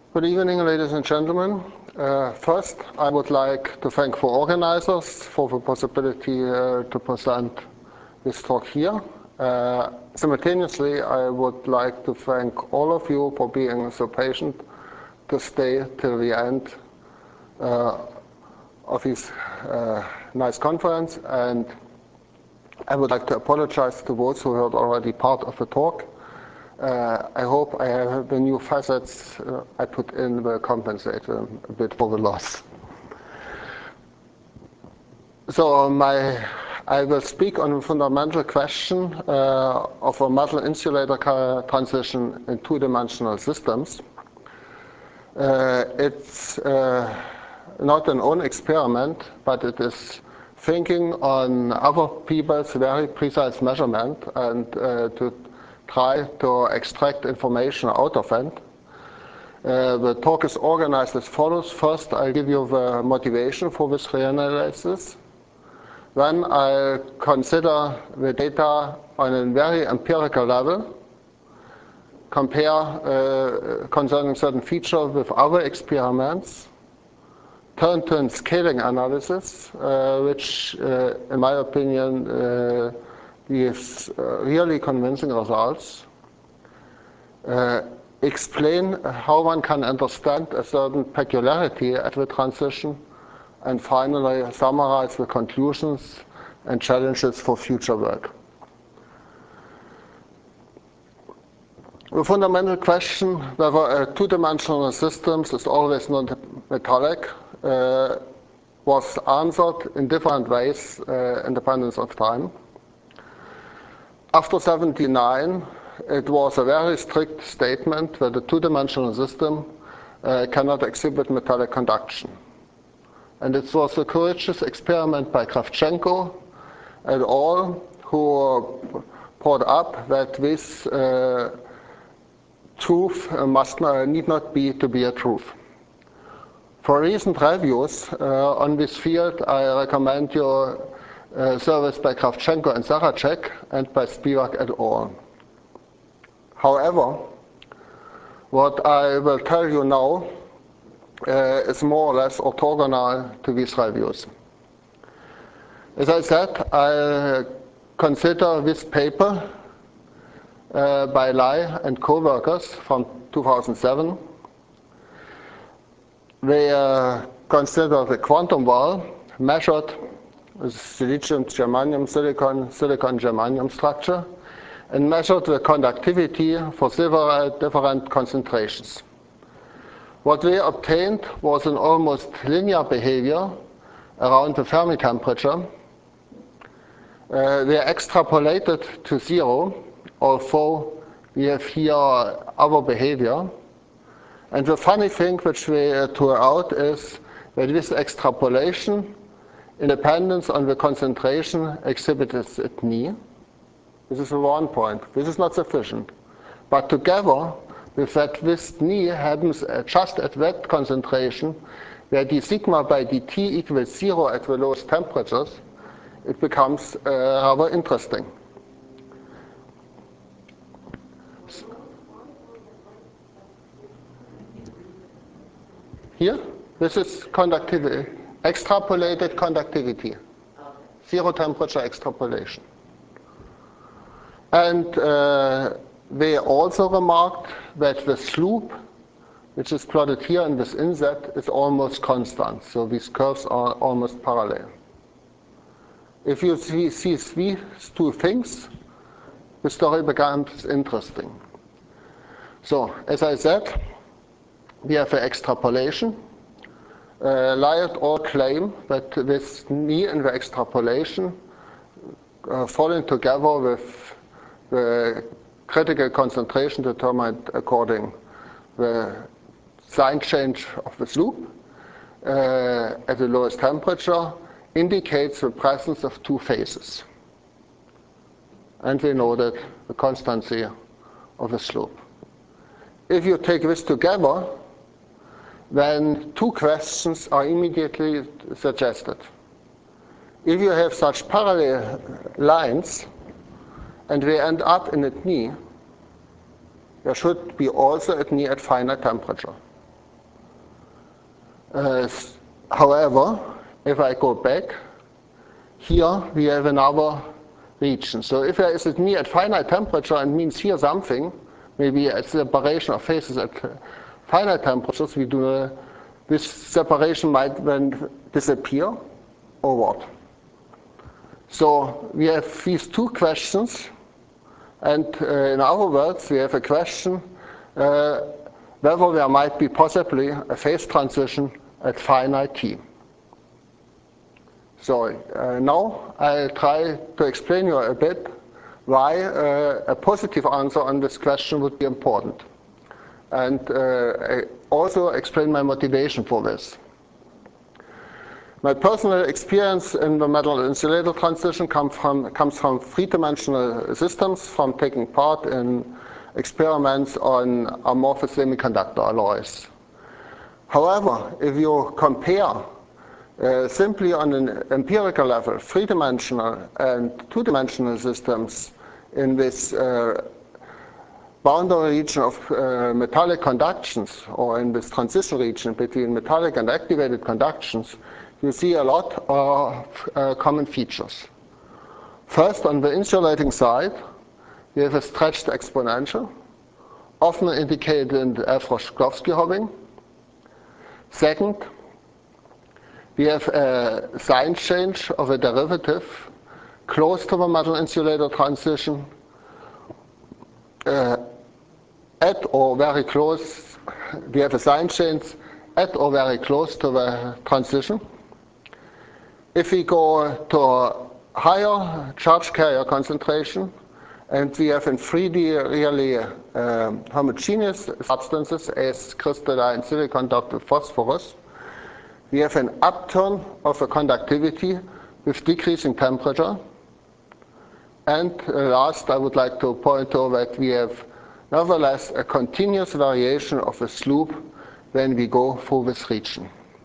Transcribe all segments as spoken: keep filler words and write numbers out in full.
Good evening, ladies and gentlemen. Uh, first, I would like to thank the organizers for the possibility uh, to present this talk here. Uh, simultaneously, I would like to thank all of you for being so patient to stay till the end uh, of this uh, nice conference. And I would like to apologize to those who heard already part of the talk. Uh, I hope I have the new facets uh, I put in will compensate a, a bit for the loss. So my, I will speak on the fundamental question uh, of a metal insulator transition in two-dimensional systems. Uh, it's uh, not an own experiment, but it is thinking on other people's very precise measurement and uh, to try to extract information out of it. Uh, the talk is organized as follows. First, I'll give you the motivation for this reanalysis. Then I'll consider the data on a very empirical level, compare uh, concerning certain features with other experiments, turn to a scaling analysis, uh, which, uh, in my opinion, uh, gives uh, really convincing results. Uh, explain how one can understand a certain peculiarity at the transition, and finally summarize the conclusions and challenges for future work. The fundamental question whether a two-dimensional system is always non-metallic uh, was answered in different ways uh, independent of time. After seventy-nine, it was a very strict statement that a two-dimensional system uh, cannot exhibit metallic conduction. And it was a courageous experiment by Kravchenko et al. Who brought up that this uh, truth must not, need not be to be a truth. For recent reviews uh, on this field, I recommend you Uh, service by Kravchenko and Saracek and by Spivak et al. However, what I will tell you now uh, is more or less orthogonal to these reviews. As I said, I consider this paper uh, by Lai and co-workers from two thousand seven. They uh, consider the quantum wall measured silicium, germanium, silicon, silicon, germanium structure, and measured the conductivity for several different concentrations. What we obtained was an almost linear behavior around the Fermi temperature. Uh, we extrapolated to zero, although we have here other behavior. And the funny thing which we uh, threw out is that this extrapolation independence on the concentration exhibited at knee. This is one point. This is not sufficient. But together with that, this knee happens just at that concentration, where d sigma by dt equals zero at the lowest temperatures, it becomes uh, rather interesting. Here, this is conductivity. Extrapolated conductivity, zero temperature extrapolation. And uh, they also remarked that the slope, which is plotted here in this inset, is almost constant. So these curves are almost parallel. If you see, see these two things, the story becomes interesting. So, as I said, we have an extrapolation. Uh, Lai et al. Claim that this knee in the extrapolation uh, falling together with the critical concentration determined according the sign change of the slope uh, at the lowest temperature indicates the presence of two phases. And we know that the constancy of the slope. If you take this together, then two questions are immediately suggested. If you have such parallel lines, and we end up in a knee, there should be also a knee at finite temperature. Uh, however, if I go back, here we have another region. So if there is a near at finite temperature, and means here something, maybe a separation of phases at finite temperatures, we do uh, this separation might then disappear, or what? So we have these two questions, and uh, in other words, we have a question uh, whether there might be possibly a phase transition at finite t. So uh, now I'll try to explain you a bit why uh, a positive answer on this question would be important, and uh, also explain my motivation for this. My personal experience in the metal insulator transition come from, comes from three-dimensional systems, from taking part in experiments on amorphous semiconductor alloys. However, if you compare uh, simply on an empirical level, three-dimensional and two-dimensional systems in this uh, boundary region of uh, metallic conductions, or in this transition region between metallic and activated conductions, you see a lot of uh, common features. First, on the insulating side, we have a stretched exponential, often indicated in the Elfrosch-Shklovsky-Hobbing. Second, we have a sign change of a derivative close to the metal insulator transition, uh, at or very close. We have a sign change at or very close to the transition. If we go to a higher charge carrier concentration, and we have in three D really um, homogeneous substances as crystalline silicon doped with phosphorus, we have an upturn of the conductivity with decreasing temperature. And uh, last, I would like to point out that we have nevertheless a continuous variation of the slope when we go through this region.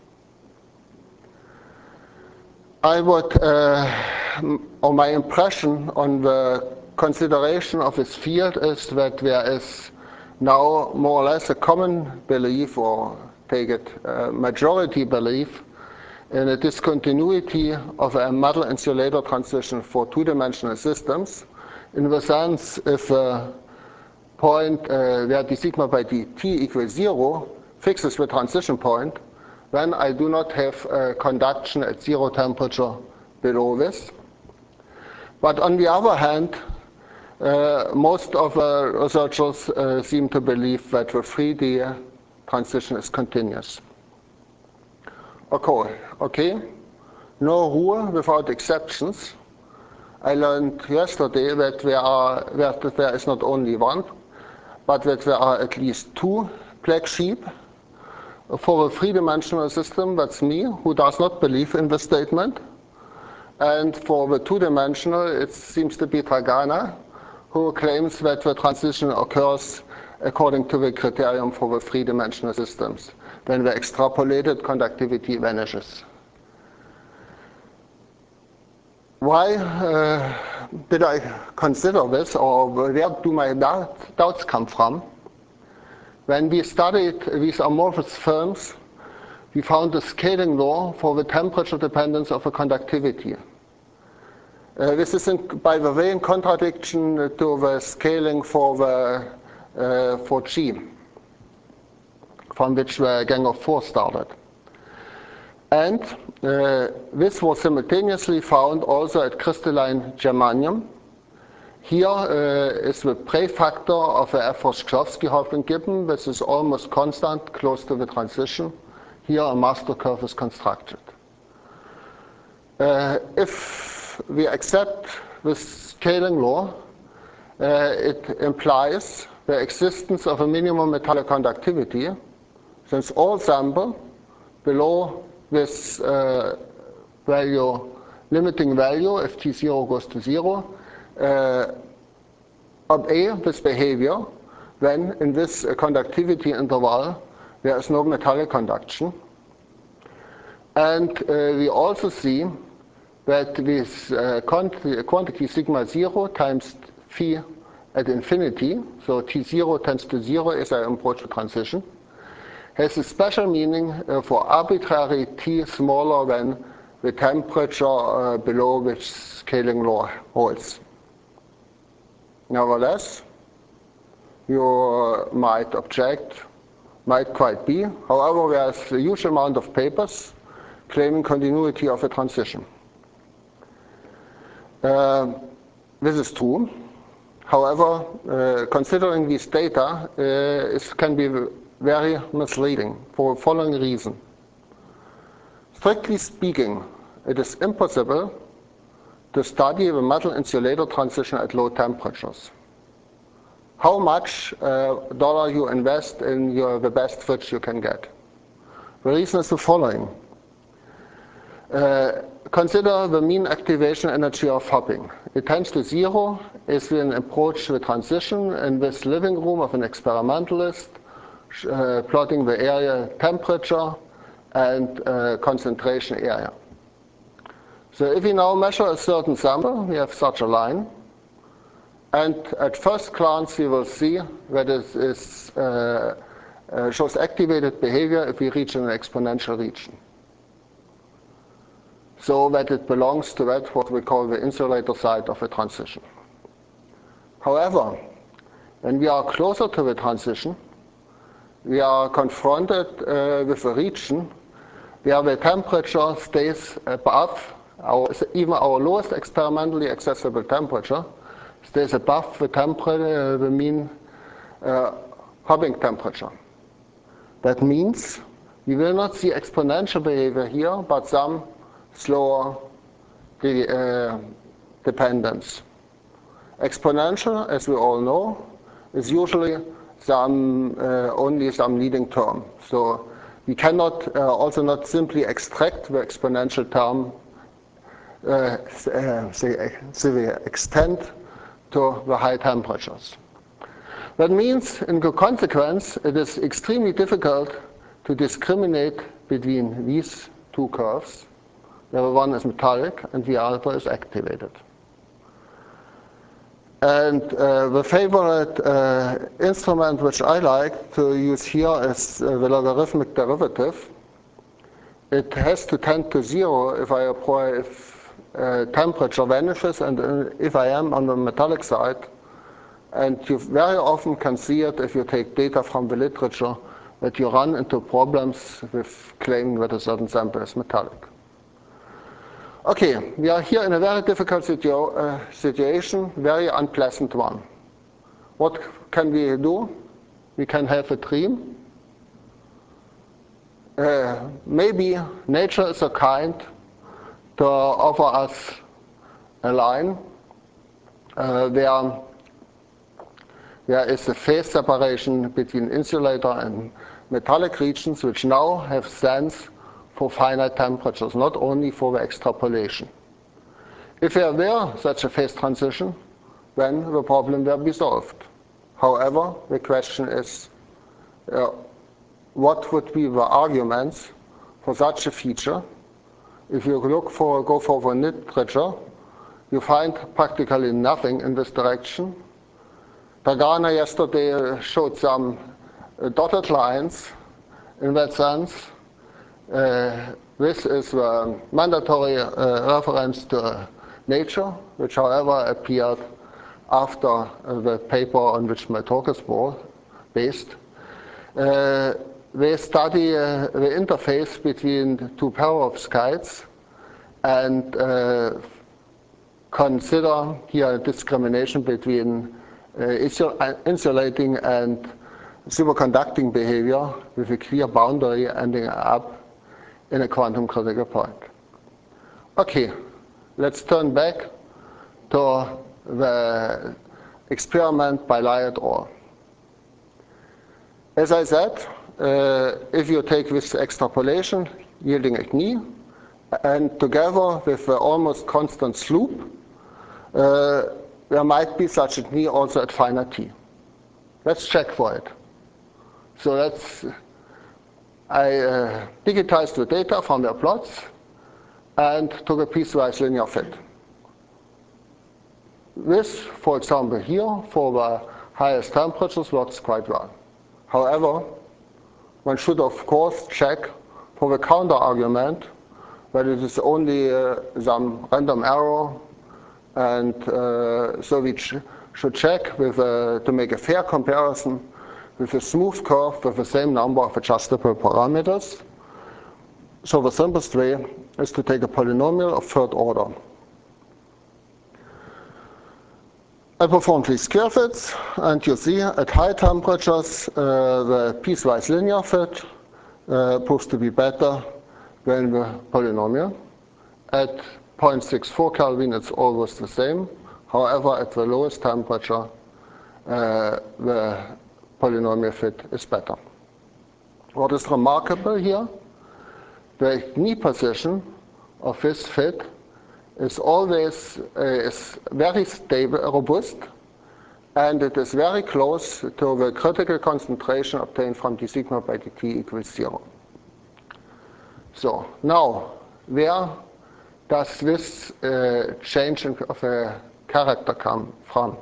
I would, uh, or my impression on the consideration of this field is that there is now more or less a common belief, or take it, a majority belief, in a discontinuity of a metal insulator transition for two-dimensional systems, in the sense if a point uh, where d sigma by dt equals zero fixes the transition point, then I do not have uh, conduction at zero temperature below this. But on the other hand, uh, most of the researchers uh, seem to believe that the three D transition is continuous. Okay, okay. No rule without exceptions. I learned yesterday that there, are, that there is not only one, but that there are at least two black sheep. For a three-dimensional system, that's me, who does not believe in the statement. And for the two-dimensional, it seems to be Dragana, who claims that the transition occurs according to the criterion for the three-dimensional systems, when the extrapolated conductivity vanishes. Why uh, did I consider this, or where do my doubt, doubts come from? When we studied these amorphous films, we found a scaling law for the temperature dependence of the conductivity. Uh, this is, in, by the way, in contradiction to the scaling for the uh, for G, from which the gang of four started. And uh, this was simultaneously found also at crystalline germanium. Here uh, is the prefactor of the Elfrosch-Shklovsky-Hobbing given. This is almost constant, close to the transition. Here a master curve is constructed. Uh, if we accept this scaling law, uh, it implies the existence of a minimum metallic conductivity, since all sample below this uh, value, limiting value, if T zero goes to zero, uh, obey this behavior, then in this uh, conductivity interval, there is no metallic conduction. And uh, we also see that this uh, quantity, quantity sigma zero times phi at infinity, so T zero tends to zero as I approach the transition, has a special meaning uh, for arbitrary t smaller than the temperature uh, below which scaling law holds. Nevertheless, you uh, might object, might quite be. However, there's a huge amount of papers claiming continuity of a transition. Uh, this is true. However, uh, considering these data uh, is, can be very misleading for the following reason. Strictly speaking, it is impossible to study the metal insulator transition at low temperatures. How much uh, dollar you invest in your, the best fridge you can get? The reason is the following. Uh, consider the mean activation energy of hopping. It tends to zero as we approach the transition in this living room of an experimentalist, uh, plotting the area temperature and uh, concentration area. So if we now measure a certain sample, we have such a line. And at first glance, we will see that it is, uh, uh, shows activated behavior if we reach an exponential region. So that it belongs to that what we call the insulator side of a transition. However, when we are closer to the transition, we are confronted uh, with a region where the temperature stays above, our, even our lowest experimentally accessible temperature, stays above the, temperature, the mean uh, hopping temperature. That means we will not see exponential behavior here, but some slower uh, dependence. Exponential, as we all know, is usually some, uh, only some leading term. So we cannot uh, also not simply extract the exponential term uh, uh, to the extent to the high temperatures. That means, in consequence, it is extremely difficult to discriminate between these two curves. The one is metallic and the other is activated. And uh, the favorite uh, instrument which I like to use here is uh, the logarithmic derivative. It has to tend to zero if I apply, if uh, temperature vanishes and uh, if I am on the metallic side. And you very often can see it if you take data from the literature that you run into problems with claiming that a certain sample is metallic. Okay, we are here in a very difficult situ uh, situation, very unpleasant one. What can we do? We can have a dream. Uh, maybe nature is so kind to offer us a line uh, where there is a phase separation between insulator and metallic regions, which now have sense for finite temperatures, not only for the extrapolation. If there were such a phase transition, then the problem will be solved. However, the question is, uh, what would be the arguments for such a feature? If you look for, go for the literature, you find practically nothing in this direction. Dragana yesterday showed some uh, dotted lines in that sense. Uh, this is a mandatory uh, reference to Nature, which however appeared after uh, the paper on which my talk is based. Uh, they study uh, the interface between two perovskites and uh, consider here a discrimination between uh, insulating and superconducting behavior with a clear boundary ending up in a quantum critical point. Okay, let's turn back to the experiment by Lie et al. As I said, uh, if you take this extrapolation yielding a knee, and together with the almost constant slope, uh, there might be such a knee also at finite t. Let's check for it. So let's, I uh, digitized the data from their plots and took a piecewise linear fit. This, for example, here for the highest temperatures works quite well. However, one should of course check for the counter argument that it is only uh, some random error, and uh, so we ch should check with, uh, to make a fair comparison with a smooth curve with the same number of adjustable parameters. So the simplest way is to take a polynomial of third order. I performed least square fits, and you see at high temperatures uh, the piecewise linear fit uh, proves to be better than the polynomial. At zero point six four Kelvin it's always the same. However, at the lowest temperature uh, the polynomial fit is better. What is remarkable here? The knee position of this fit is always uh, is very stable, robust, and it is very close to the critical concentration obtained from d sigma by dt equals zero. So now, where does this uh, change of a character come from?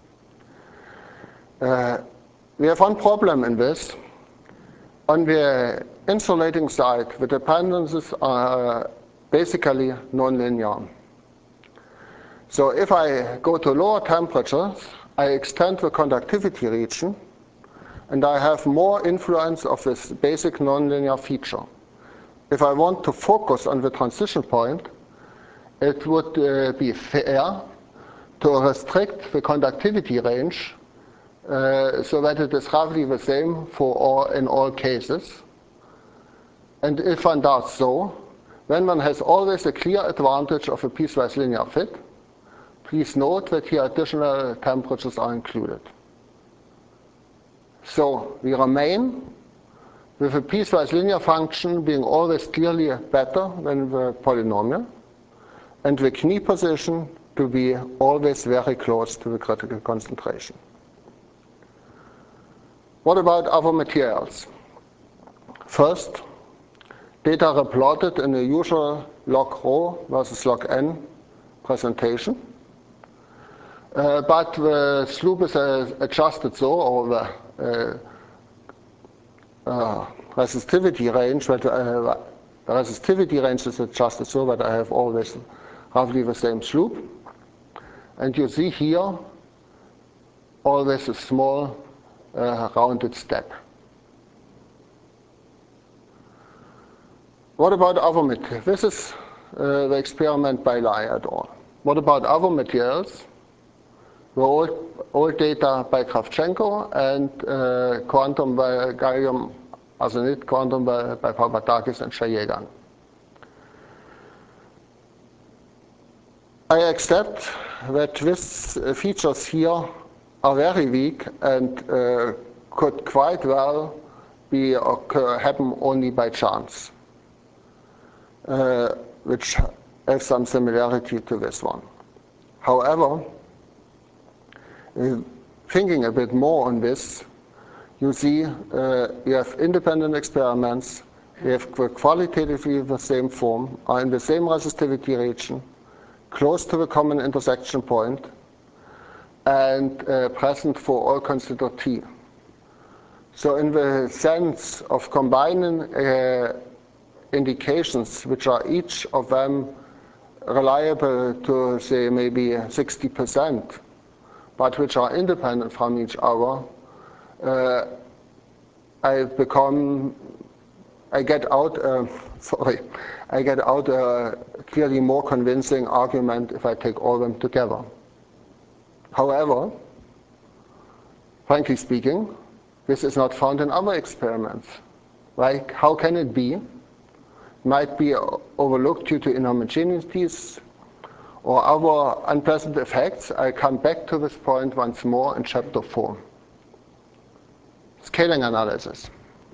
Uh, we have one problem in this. On the insulating side, the dependencies are basically nonlinear. So if I go to lower temperatures, I extend the conductivity region, and I have more influence of this basic nonlinear feature. If I want to focus on the transition point, it would uh, be fair to restrict the conductivity range uh, so that it is roughly the same for all, in all cases. And if one does so, then one has always a clear advantage of a piecewise linear fit. Please note that here additional temperatures are included. So we remain with a piecewise linear function being always clearly better than the polynomial, and the knee position to be always very close to the critical concentration. What about other materials? First, data are plotted in the usual log rho versus log n presentation. Uh, but the slope is uh, adjusted so, or the uh, uh, resistivity range, that, uh, the resistivity range is adjusted so that I have always roughly the same slope. And you see here always a small uh, rounded step. What about other materials? This is uh, the experiment by Lai et al. What about other materials? The old, old data by Kravchenko and uh, quantum by gallium arsenide, quantum by, by Papadakis and Shayegan. I accept that these features here are very weak and uh, could quite well be occur, happen only by chance, uh, which has some similarity to this one. However, thinking a bit more on this, you see uh, you have independent experiments, we have qualitatively the same form, are in the same resistivity region, close to the common intersection point, and uh, present for all considered t. So in the sense of combining uh, indications, which are each of them reliable to say maybe sixty percent, but which are independent from each other, uh, I become, I get out, uh, sorry, I get out a clearly more convincing argument if I take all of them together. However, frankly speaking, this is not found in other experiments. Like, how can it be? It might be overlooked due to inhomogeneities or other unpleasant effects. I come back to this point once more in chapter four. Scaling analysis.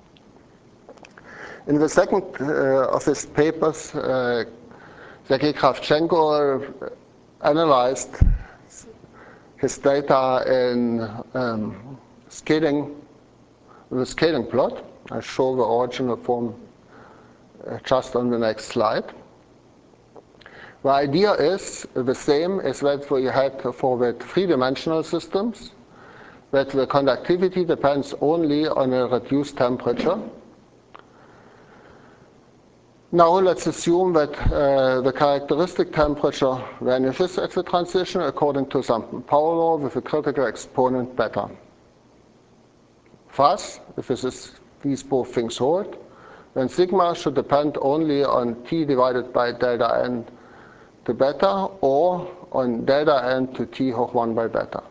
In the second uh, of his papers, uh, Sergei Kravchenko analyzed his data in um, scaling, with a scaling plot. I show the original form uh, just on the next slide. The idea is the same as that we had for the three-dimensional systems, that the conductivity depends only on a reduced temperature. Now let's assume that uh, the characteristic temperature vanishes at the transition according to some power law with a critical exponent beta. Thus, if this is, these both things hold, then sigma should depend only on T divided by delta n to beta, or on delta n to T hoch one by beta.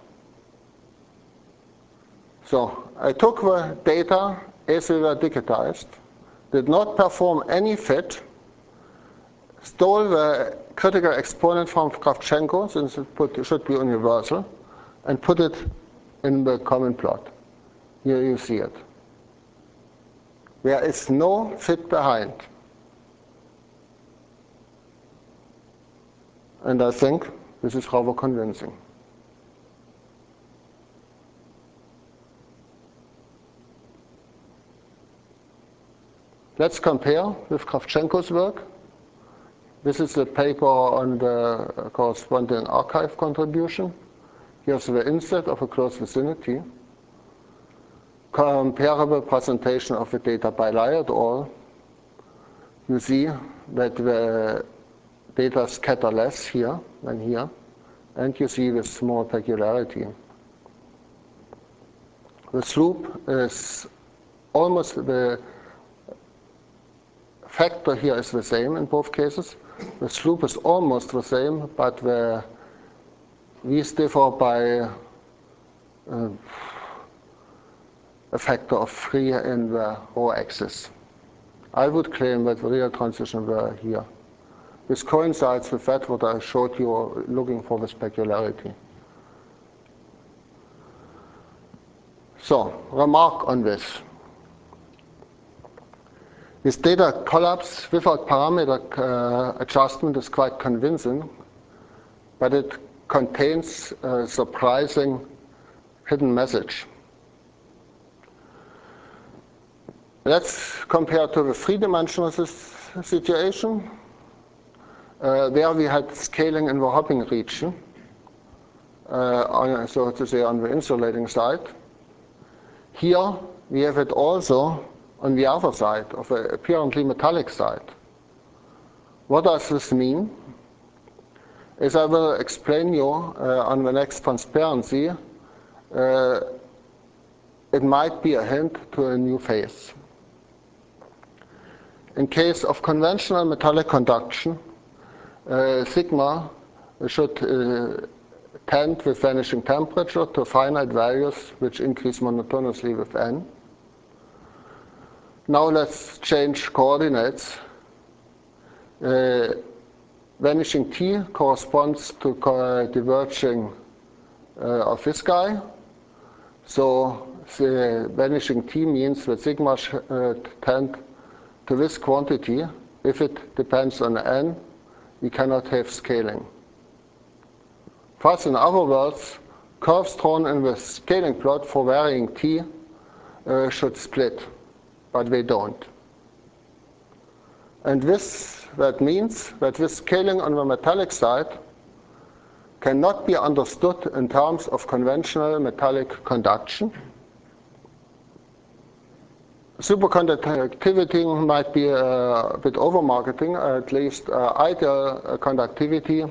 So I took the data as they were digitized, did not perform any fit, stole the critical exponent from Kravchenko, since it put, should be universal, and put it in the common plot. Here you see it. There is no fit behind. And I think this is rather convincing. Let's compare with Kravchenko's work. This is the paper on the corresponding archive contribution. Here's the inset of a closed vicinity. Comparable presentation of the data by Lai et al. You see that the data scatter less here than here, and you see this more peculiarity. The slope is almost the factor here is the same in both cases. The slope is almost the same, but the these differ by uh, a factor of three in the rho axis. I would claim that the real transition were here. This coincides with that what I showed you looking for the specularity. So, remark on this. This data collapse without parameter uh, adjustment is quite convincing, but it contains a surprising hidden message. Let's compare to the three-dimensional situation. Uh, there we had scaling in the hopping region, uh, on, so to say on the insulating side. Here we have it also on the other side, of the apparently metallic side. What does this mean? As I will explain you uh, on the next transparency, uh, it might be a hint to a new phase. In case of conventional metallic conduction, uh, sigma should uh, tend with vanishing temperature to finite values which increase monotonously with n. Now let's change coordinates. Uh, vanishing t corresponds to co diverging uh, of this guy. So the vanishing t means that sigma should uh, tend to this quantity. If it depends on n, we cannot have scaling. Thus, in other words, curves drawn in the scaling plot for varying t uh, should split, but they don't. And this, that means that this scaling on the metallic side cannot be understood in terms of conventional metallic conduction. Superconductivity might be a bit over-marketing, at least uh, ideal conductivity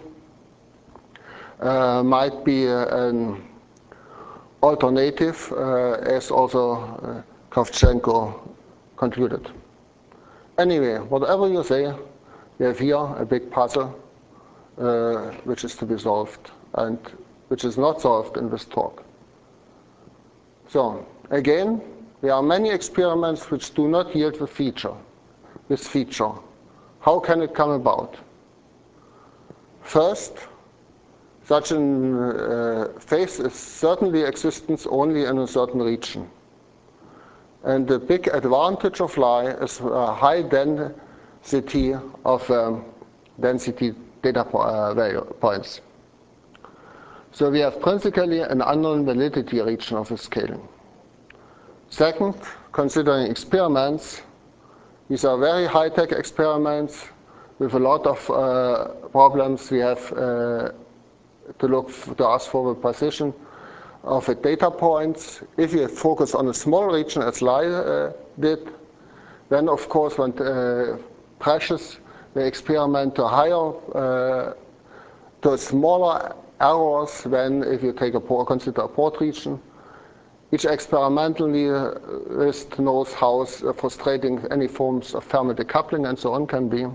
uh, might be an alternative, uh, as also uh, Kravchenko concluded. Anyway, whatever you say, we have here a big puzzle uh, which is to be solved and which is not solved in this talk. So, again, there are many experiments which do not yield the feature, this feature. How can it come about? First, such a uh, phase is certainly existence only in a certain region. And the big advantage of Lai is a high density of um, density data po uh, value points. So we have principally an unknown validity region of the scaling. Second, considering experiments, these are very high-tech experiments with a lot of uh, problems. We have uh, to look to ask for the position of the data points. If you focus on a small region as Lai uh, did, then of course when uh, pressures, we experiment to higher, uh, to smaller errors than if you take a port, consider a port region. Each experimentalist knows how frustrating any forms of thermal decoupling and so on can be.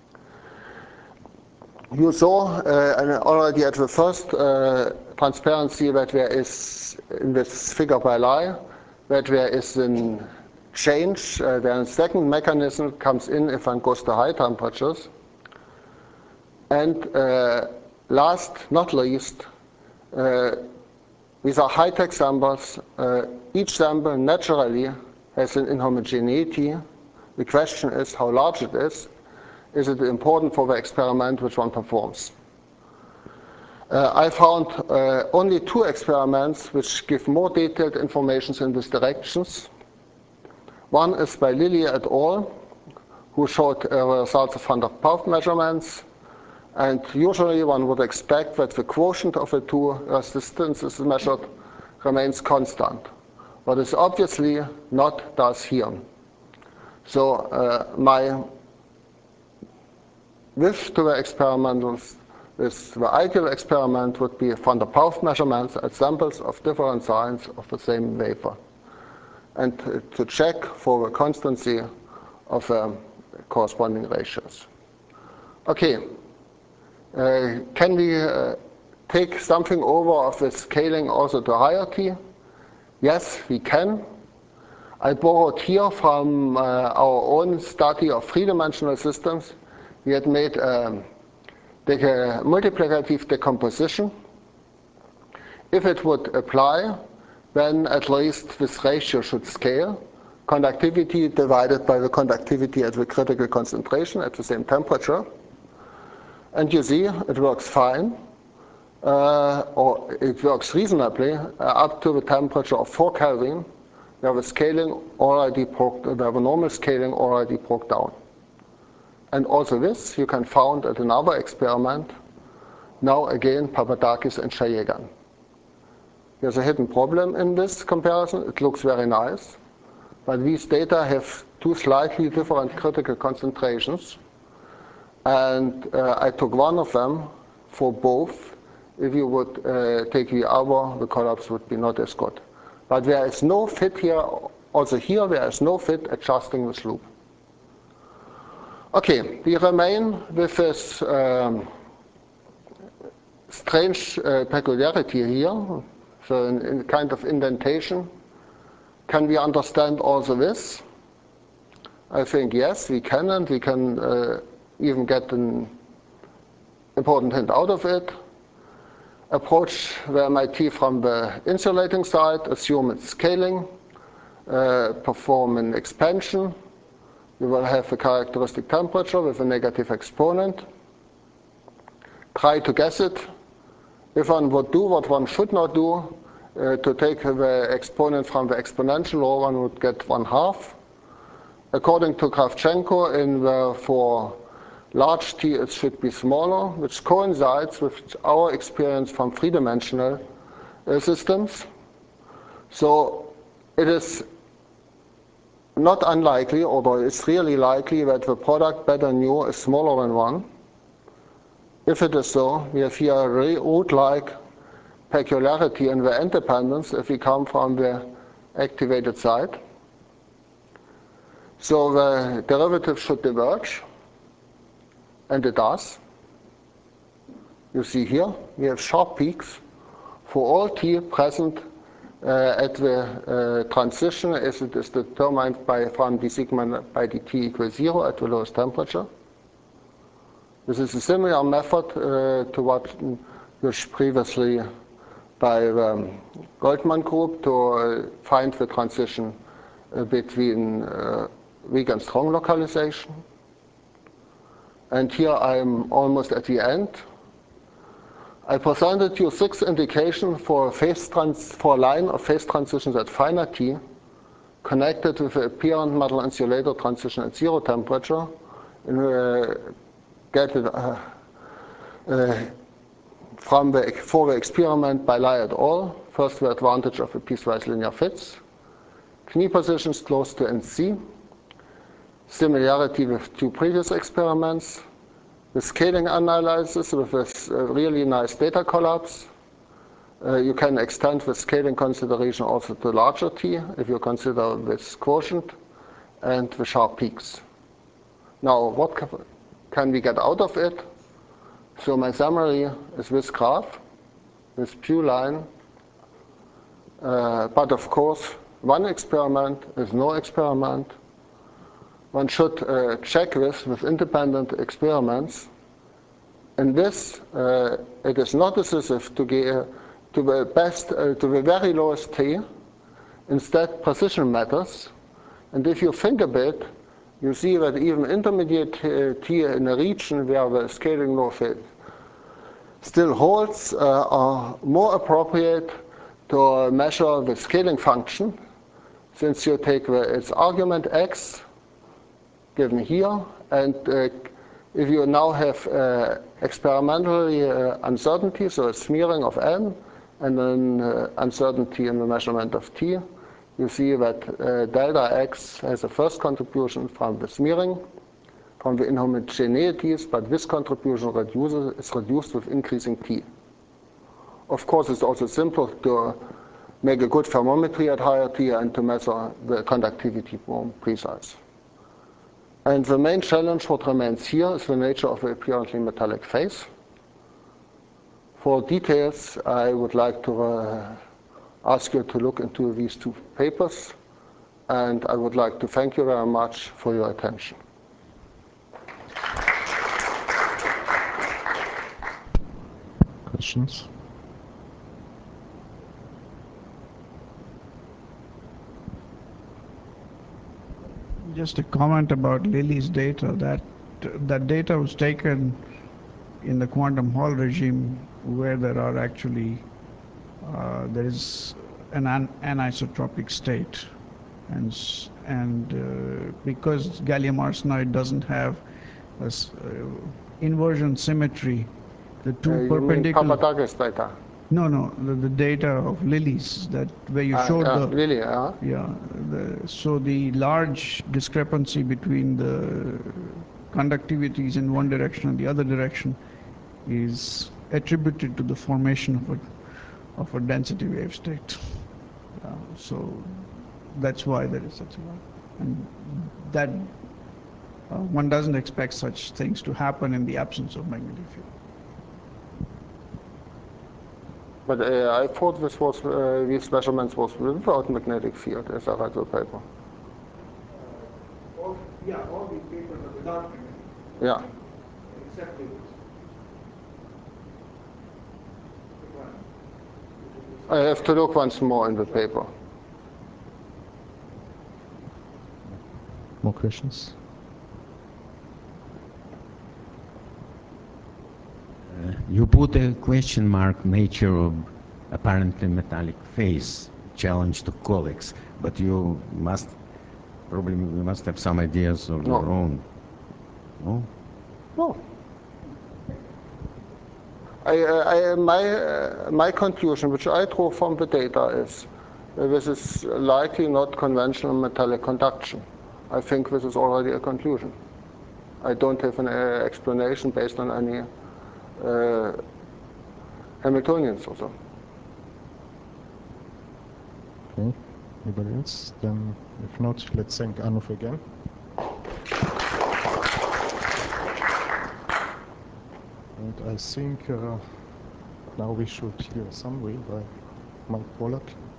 You saw uh, already at the first uh, transparency that there is, in this figure by Lai, that there is a change. Uh, then a second mechanism comes in if one goes to high temperatures. And uh, last, not least, uh, these are high-tech samples. Uh, each sample naturally has an inhomogeneity. The question is how large it is. Is it important for the experiment which one performs? Uh, I found uh, only two experiments which give more detailed information in these directions. One is by Lilly et al., who showed uh, results of Van der Paaff measurements. And usually one would expect that the quotient of the two resistances measured remains constant. But it's obviously not thus here. So uh, my wish to the experimentals is the ideal experiment would be Van der Paaff measurements at samples of different size of the same wafer, and uh, to check for the constancy of the corresponding ratios. Okay. Uh, can we uh, take something over of the scaling also to higher T? Yes, we can. I borrowed here from uh, our own study of three-dimensional systems. We had made um, the uh, multiplicative decomposition. If it would apply, then at least this ratio should scale. Conductivity divided by the conductivity at the critical concentration at the same temperature. And you see, it works fine, uh, or it works reasonably uh, up to the temperature of four Kelvin, where the scaling already broke, where the normal scaling already broke down. And also this you can find at another experiment. Now again, Papadakis and Shayegan. There's a hidden problem in this comparison. It looks very nice, but these data have two slightly different critical concentrations. And uh, I took one of them for both. If you would uh, take the other, the collapse would be not as good. But there is no fit here. Also here, there is no fit adjusting this loop. Okay, we remain with this um, strange uh, peculiarity here, so in, in kind of indentation. Can we understand also this? I think yes, we can, and we can uh, even get an important hint out of it. Approach the M I T from the insulating side, assume it's scaling, uh, perform an expansion. You will have a characteristic temperature with a negative exponent. Try to guess it. If one would do what one should not do, uh, to take the exponent from the exponential law, one would get one half. According to Kravchenko, in the, for large T, it should be smaller, which coincides with our experience from three-dimensional uh, systems. So it is not unlikely, although it's really likely, that the product beta nu is smaller than one. If it is so, we have here a root-like peculiarity in the independence if we come from the activated side. So the derivative should diverge, and it does. You see here, we have sharp peaks for all T present uh, at the uh, transition as it is determined by from d sigma by dt equals zero at the lowest temperature. This is a similar method uh, to what was previously by the um, Goldman group to uh, find the transition uh, between uh, weak and strong localization. And here I'm almost at the end. I presented you six indications for phase trans for a line of phase transitions at finer T connected with the apparent metal insulator transition at zero temperature in uh, get it uh, uh, from the for the experiment by Lai et al. First, the advantage of the piecewise linear fits, knee positions close to N C, similarity with two previous experiments, the scaling analysis with this uh, really nice data collapse. Uh, you can extend the scaling consideration also to larger t if you consider this quotient and the sharp peaks. Now, what can we get out of it? So my summary is this graph, this Pew line. Uh, but of course, one experiment is no experiment. One should uh, check this with independent experiments. In this, uh, it is not decisive to get to the best, uh, to the very lowest t. Instead, precision matters. And if you think a bit, you see that even intermediate uh, t in a region where the scaling law still holds uh, are more appropriate to measure the scaling function, since you take the, its argument x, given here, and uh, if you now have uh, experimentally uh, uncertainty, so a smearing of n, and then uh, uncertainty in the measurement of t, you see that uh, delta x has a first contribution from the smearing, from the inhomogeneities, but this contribution reduces, is reduced with increasing t. Of course, it's also simple to make a good thermometry at higher t and to measure the conductivity more precise. And the main challenge what remains here is the nature of the apparently metallic phase. For details, I would like to uh, ask you to look into these two papers, and I would like to thank you very much for your attention. Questions? Just a comment about Lily's data. That that data was taken in the quantum Hall regime, where there are actually uh, there is an an anisotropic state, and and uh, because gallium arsenide doesn't have a uh, inversion symmetry, the two Uh, perpendicular. You mean Papadakis data? No, no, the, the data of Lily's, that where you Uh, showed uh, the Lily, uh, yeah. The, so the large discrepancy between the conductivities in one direction and the other direction is attributed to the formation of a of a density wave state. Uh, so that's why there is such a lot, and that uh, one doesn't expect such things to happen in the absence of magnetic field. But uh, I thought this was, uh, these measurements was without magnetic field, as I read the paper. Uh, all, yeah, all these papers are without magnetic field. Yeah. Except Lily's. I have to look once more in the paper. More questions? Uh, you put a question mark nature of apparently metallic phase challenge to colleagues, but you must probably you must have some ideas of No. your own. No? No. I, I, my, uh, my conclusion, which I drew from the data, is uh, this is likely not conventional metallic conduction. I think this is already a conclusion. I don't have an uh, explanation based on any uh, Hamiltonians or so. Okay. Anybody else? Then, if not, let's thank Arnulf again. And I think uh, now we should hear a summary by Mike Pollack.